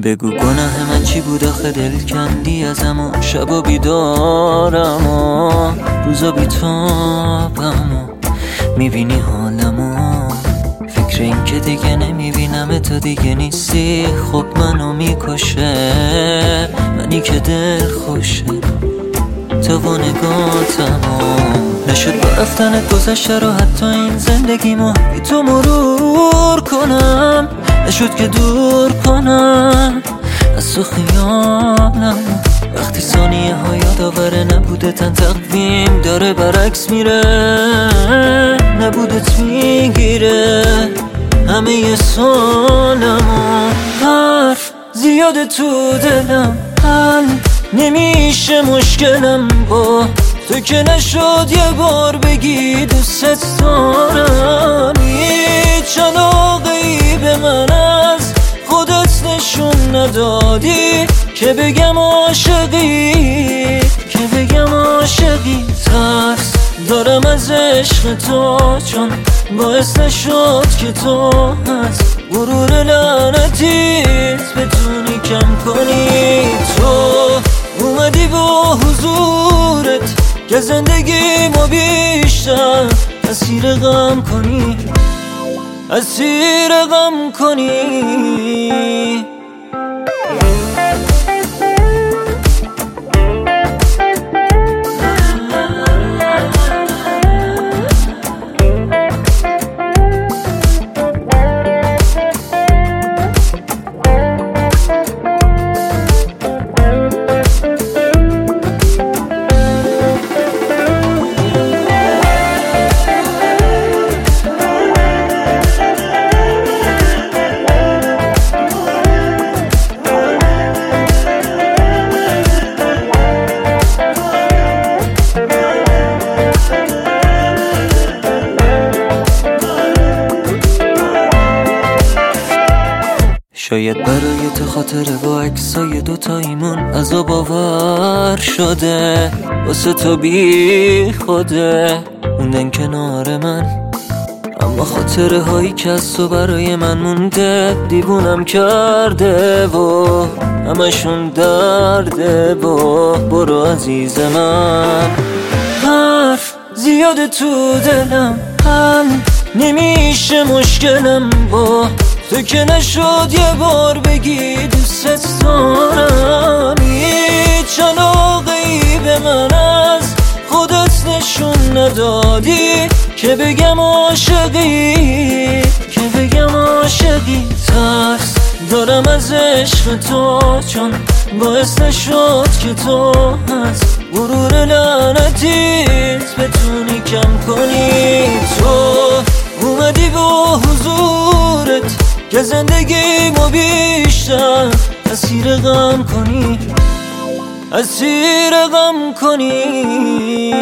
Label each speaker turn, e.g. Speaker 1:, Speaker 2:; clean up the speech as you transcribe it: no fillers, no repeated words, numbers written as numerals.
Speaker 1: بگو گناه من چی بود آخه دل کندی ازم و شبا بیدارم و روزا بیتابم و میبینی حالمو. فکر این که دیگه نمیبینم تو دیگه نیستی خب منو میکشه، منی که دل خوشه تو و نگاتمو. نشد با رفتنت گذشته رو حتی این زندگیمو بی تو مرور کنم، نشد که دور کنم از تو خیالم. وقتی ثانیه ها یادآوره نبوده تن تقویم داره برعکس میره، نبودت میگیره همه سالمو. حرف زیاده تو دلم حل نمیشه مشکلم با تو که نشد یه بار بگی دوست دارم. هیچ علاقه‌ای به من از خودت نشون ندادی که بگم عاشقی، که بگم عاشقی. ترس دارم از عشق تو چون باعث نشد که تو از غرور لعنتیت بتونی کم کنی. تو اومدی با حضورت که زندگی ما بیشتر اسیر غم کنی، اسیر غم کنی. شاید برای تو خاطر با عکسای دوتاییمون عذاب آور شده، واسه تو بی خوده موندن کنار من. اما خاطره هایی که از تو برای من مونده دیوونم کرده و همشون درده و برو عزیز من. حرف زیاده تو دلم حل نمیشه مشکلم با تو که نشد یه بار بگی دوست دارم. هیچ علاقه‌ای به من از خودت نشون ندادی که بگم عاشقی، که بگم عاشقی. ترس دارم از عشق تو چون باعث نشد که تو از غرور لعنتیت بتونی کم کنی. تو اومدی با حضورت که زندگی ما بیشتر اسیر غم کنی، اسیر غم کنی.